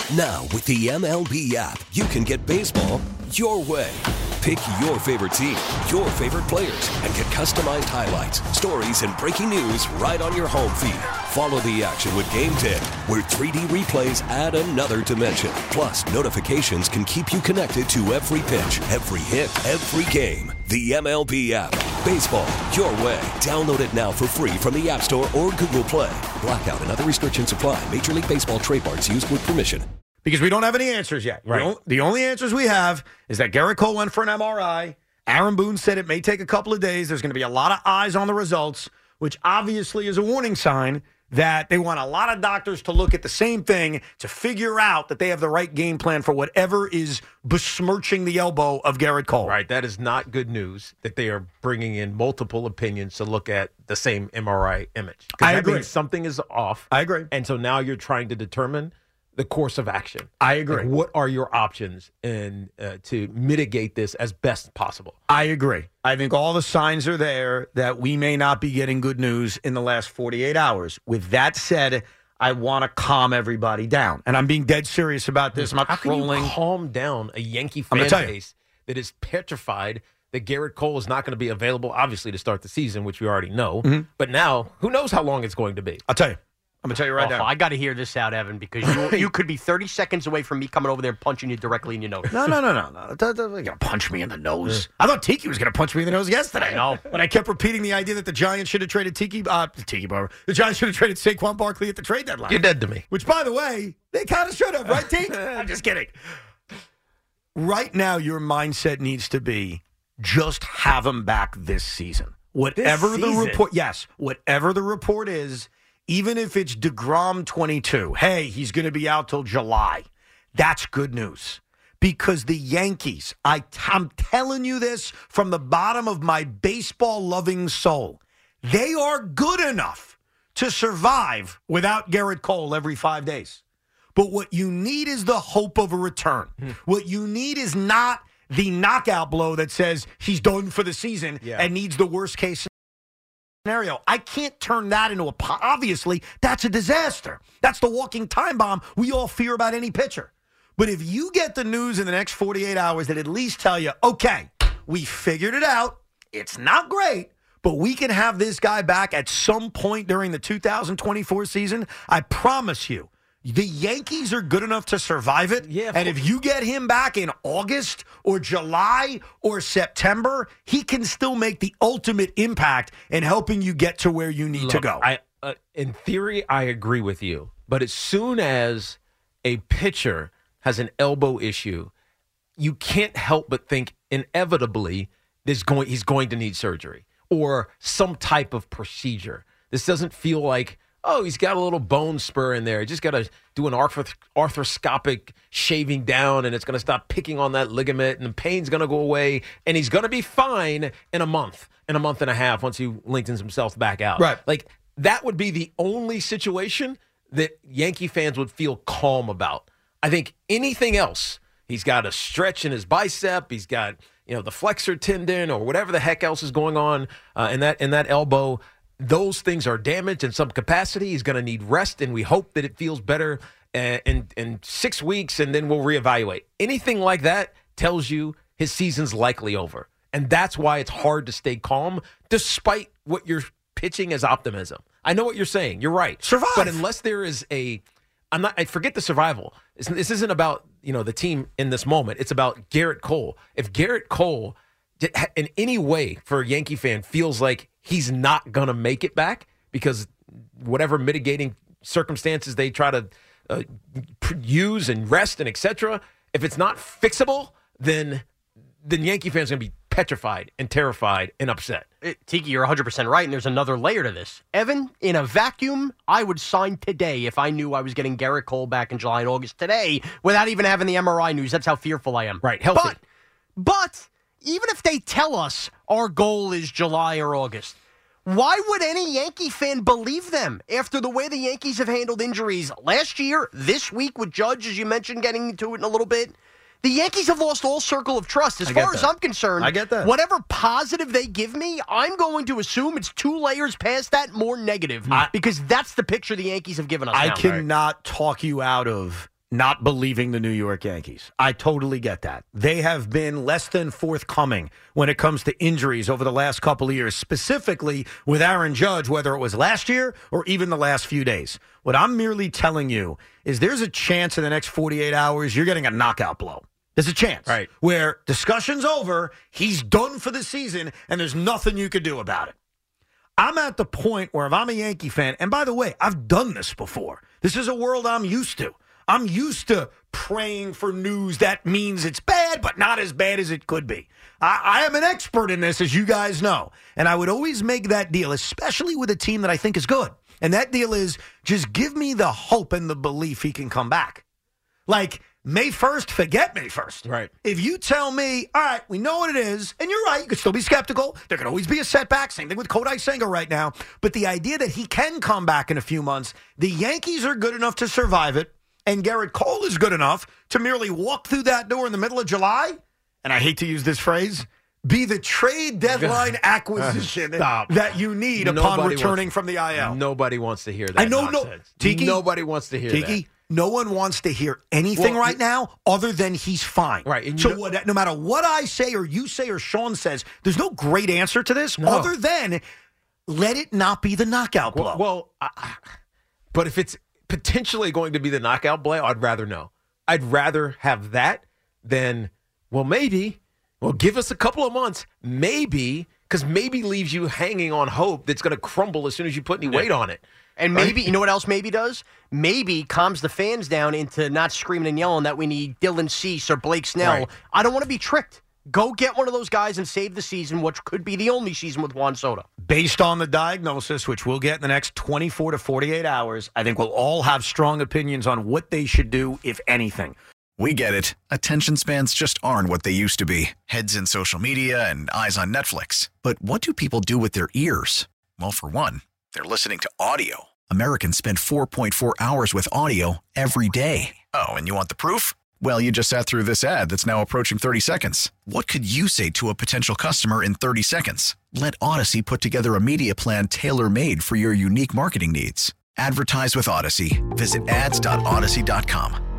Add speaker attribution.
Speaker 1: Now, with the MLB app, you can get baseball your way. Pick your favorite team, your favorite players, and get customized highlights, stories, and breaking news right on your home feed. Follow the action with Game 10, where 3D replays add another dimension. Plus, notifications can keep you connected to every pitch, every hit, every game. The MLB app. Baseball your way. Download it now for free from the App Store or Google Play. Blackout and other restrictions apply. Major League Baseball trademarks used with permission.
Speaker 2: Because we don't have any answers yet.
Speaker 3: Right.
Speaker 2: The only answers we have is that Gerrit Cole went for an MRI. Aaron Boone said it may take a couple of days. There's going to be a lot of eyes on the results, which obviously is a warning sign that they want a lot of doctors to look at the same thing to figure out that they have the right game plan for whatever is besmirching the elbow of Gerrit Cole.
Speaker 3: Right. That is not good news that they are bringing in multiple opinions to look at the same MRI image.
Speaker 2: I
Speaker 3: that
Speaker 2: agree.
Speaker 3: means something is off.
Speaker 2: I agree.
Speaker 3: And so now you're trying to determine the course of action.
Speaker 2: I agree.
Speaker 3: Like, what are your options to mitigate this as best possible?
Speaker 2: I agree. I think all the signs are there that we may not be getting good news in the last 48 hours. With that said, I want to calm everybody down. And I'm being dead serious about this. I'm not
Speaker 3: How can
Speaker 2: trolling.
Speaker 3: you calm down a Yankee
Speaker 2: I'm
Speaker 3: fan
Speaker 2: gonna tell you.
Speaker 3: base that is petrified that Gerrit Cole is not going to be available, obviously, to start the season, which we already know.
Speaker 2: Mm-hmm.
Speaker 3: But now, who knows how long it's going to be?
Speaker 2: I'll tell you. I'm going to tell you right now.
Speaker 4: I got to hear this out, Evan, because you could be 30 seconds away from me coming over there and punching you directly in your nose.
Speaker 2: No. You're going to punch me in the nose. I thought Tiki was going to punch me in the nose yesterday.
Speaker 4: No.
Speaker 2: But I kept repeating the idea that the Giants should have traded Tiki Barber. The Giants should have traded Saquon Barkley at the trade deadline.
Speaker 3: You're dead to me.
Speaker 2: Which, by the way, they kind of should have, right, Tiki? I'm just kidding. Right now, your mindset needs to be just have him back this season. Whatever the report, yes, whatever the report is, even if it's DeGrom 22, hey, he's going to be out till July. That's good news. Because the Yankees, I'm telling you this from the bottom of my baseball-loving soul, they are good enough to survive without Gerrit Cole every 5 days. But what you need is the hope of a return. What you need is not the knockout blow that says he's done for the season and needs the worst-case scenario. I can't turn that into obviously, that's a disaster. That's the walking time bomb we all fear about any pitcher. But if you get the news in the next 48 hours that at least tell you, okay, we figured it out. It's not great, but we can have this guy back at some point during the 2024 season. I promise you, the Yankees are good enough to survive it.
Speaker 3: Yeah,
Speaker 2: and if you get him back in August or July or September, he can still make the ultimate impact in helping you get to where you need to go.
Speaker 3: In theory, I agree with you. But as soon as a pitcher has an elbow issue, you can't help but think inevitably he's going to need surgery or some type of procedure. This doesn't feel like, oh, he's got a little bone spur in there. He just got to do an arthroscopic shaving down, and it's going to stop picking on that ligament, and the pain's going to go away, and he's going to be fine in a month and a half once he lengthens himself back out.
Speaker 2: Right.
Speaker 3: Like, that would be the only situation that Yankee fans would feel calm about. I think anything else, he's got a stretch in his bicep, he's got, the flexor tendon or whatever the heck else is going on in that elbow. Those things are damaged in some capacity. He's going to need rest, and we hope that it feels better in 6 weeks, and then we'll reevaluate. Anything like that tells you his season's likely over. And that's why it's hard to stay calm, despite what you're pitching as optimism. I know what you're saying. You're right.
Speaker 2: Survive.
Speaker 3: But unless there is I forget the survival. This isn't about, the team in this moment. It's about Gerrit Cole. If Gerrit Cole, in any way for a Yankee fan, feels like he's not going to make it back because whatever mitigating circumstances they try to use and rest and et cetera, if it's not fixable, then Yankee fans are going to be petrified and terrified and upset.
Speaker 4: Tiki, you're 100% right, and there's another layer to this. Evan, in a vacuum, I would sign today if I knew I was getting Gerrit Cole back in July and August today without even having the MRI news. That's how fearful I am.
Speaker 3: Right, healthy.
Speaker 4: But even if they tell us our goal is July or August, why would any Yankee fan believe them after the way the Yankees have handled injuries last year, this week with Judge, as you mentioned, getting into it in a little bit? The Yankees have lost all circle of trust. As far as I'm concerned,
Speaker 2: I get that.
Speaker 4: Whatever positive they give me, I'm going to assume it's 2 layers past that more negative because that's the picture the Yankees have given us.
Speaker 2: I
Speaker 4: now.
Speaker 2: cannot talk you out of not believing the New York Yankees. I totally get that. They have been less than forthcoming when it comes to injuries over the last couple of years, specifically with Aaron Judge, whether it was last year or even the last few days. What I'm merely telling you is there's a chance in the next 48 hours you're getting a knockout blow. There's a chance.
Speaker 3: Right.
Speaker 2: Where discussion's over, he's done for the season, and there's nothing you could do about it. I'm at the point where if I'm a Yankee fan, and by the way, I've done this before. This is a world I'm used to. I'm used to praying for news that means it's bad, but not as bad as it could be. I am an expert in this, as you guys know. And I would always make that deal, especially with a team that I think is good. And that deal is just give me the hope and the belief he can come back. Like, May 1st, forget May 1st.
Speaker 3: Right.
Speaker 2: If you tell me, all right, we know what it is, and you're right, you could still be skeptical. There could always be a setback. Same thing with Kodai Senga right now. But the idea that he can come back in a few months, the Yankees are good enough to survive it. And Garrett Cole is good enough to merely walk through that door in the middle of July, and I hate to use this phrase, be the trade deadline acquisition that you need upon returning from the IL.
Speaker 3: Nobody wants to hear that.
Speaker 2: I know,
Speaker 3: nonsense.
Speaker 2: Tiki,
Speaker 3: nobody wants to hear
Speaker 2: Tiki,
Speaker 3: that.
Speaker 2: No one wants to hear anything right now other than he's fine.
Speaker 3: Right. And
Speaker 2: so no matter what I say or you say or Sean says, there's no great answer to this other than let it not be the knockout blow.
Speaker 3: But if it's potentially going to be the knockout blow, I'd rather know. I'd rather have that than, maybe. Well, give us a couple of months. Maybe, because maybe leaves you hanging on hope that's going to crumble as soon as you put any weight on it.
Speaker 4: And maybe, you know what else maybe does? Maybe calms the fans down into not screaming and yelling that we need Dylan Cease or Blake Snell.
Speaker 3: Right.
Speaker 4: I don't want to be tricked. Go get one of those guys and save the season, which could be the only season with Juan Soto.
Speaker 2: Based on the diagnosis, which we'll get in the next 24 to 48 hours, I think we'll all have strong opinions on what they should do, if anything.
Speaker 5: We get it. Attention spans just aren't what they used to be. Heads in social media and eyes on Netflix. But what do people do with their ears? Well, for one, they're listening to audio. Americans spend 4.4 hours with audio every day. Oh, and you want the proof? Well, you just sat through this ad that's now approaching 30 seconds. What could you say to a potential customer in 30 seconds? Let Odyssey put together a media plan tailor-made for your unique marketing needs. Advertise with Odyssey. Visit ads.odyssey.com.